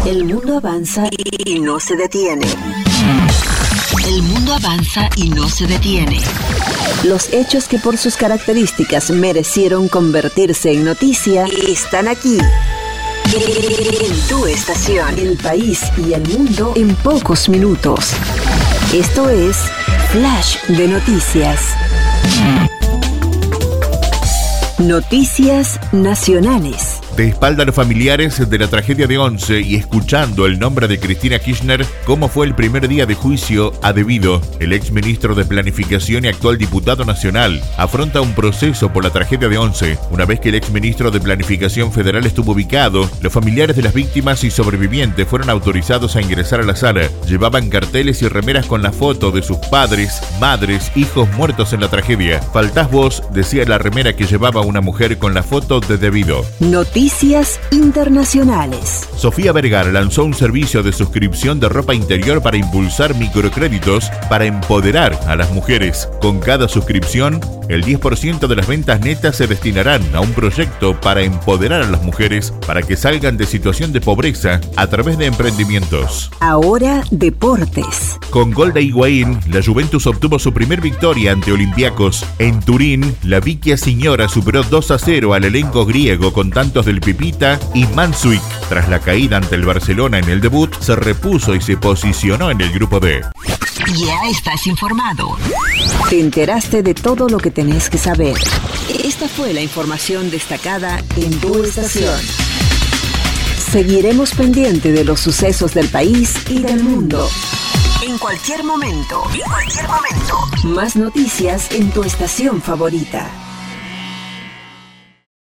El mundo avanza y no se detiene. El mundo avanza y no se detiene. Los hechos que por sus características merecieron convertirse en noticia están aquí. En tu estación. El país y el mundo en pocos minutos. Esto es Flash de Noticias. Noticias nacionales. De espalda a los familiares de la tragedia de Once y escuchando el nombre de Cristina Kirchner, ¿cómo fue el primer día de juicio a debido? El exministro de Planificación y actual diputado nacional afronta un proceso por la tragedia de Once. Una vez que el exministro de Planificación Federal estuvo ubicado, los familiares de las víctimas y sobrevivientes fueron autorizados a ingresar a la sala. Llevaban carteles y remeras con la foto de sus padres, madres, hijos muertos en la tragedia. Faltás vos, decía la remera que llevaba una mujer con la foto de debido. Noticias internacionales. Sofía Vergara lanzó un servicio de suscripción de ropa interior para impulsar microcréditos para empoderar a las mujeres. Con cada suscripción, el 10% de las ventas netas se destinarán a un proyecto para empoderar a las mujeres para que salgan de situación de pobreza a través de emprendimientos. Ahora, deportes. Con gol de Higuaín, la Juventus obtuvo su primer victoria ante Olympiacos. En Turín, la Vikia Signora superó 2-0 al elenco griego con tantos del Pipita y Mansuik. Tras la caída ante el Barcelona en el debut, se repuso y se posicionó en el grupo D. Ya estás informado. Te enteraste de todo lo que tenés que saber. Esta fue la información destacada en tu estación. Seguiremos pendiente de los sucesos del país y del mundo. En cualquier momento. Más noticias en tu estación favorita.